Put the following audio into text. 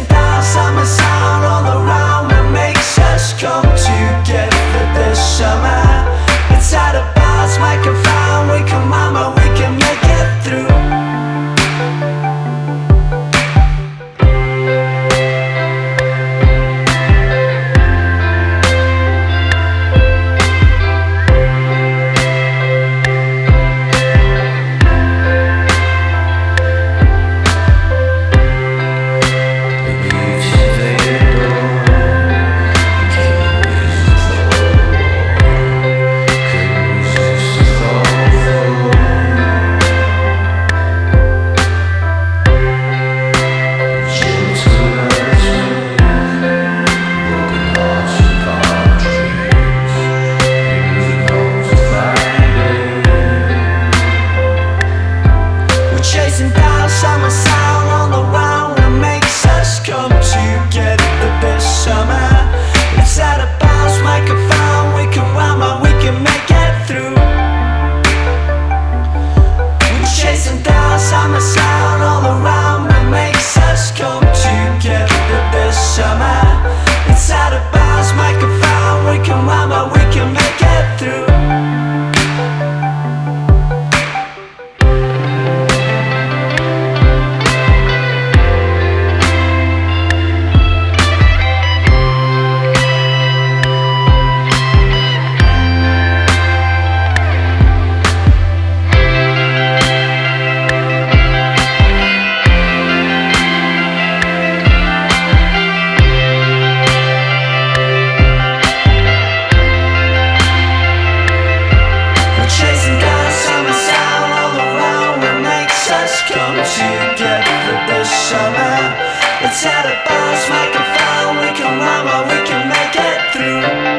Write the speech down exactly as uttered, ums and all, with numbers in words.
down summer sound all around. What makes us come together this summer? It's at a bars, microphone. We can mama, we can make it through. Chasing down summer sound all around. What makes us come together this summer? It's at a bounce microphone. We can rhyme and we can make it through. We're chasing down summer sound all around. What makes us come together this summer? It's at a bounce microphone. We can rhyme and we can make it through. Come together this summer. It's at a bounce microphone. We can rhyme or we can make it through.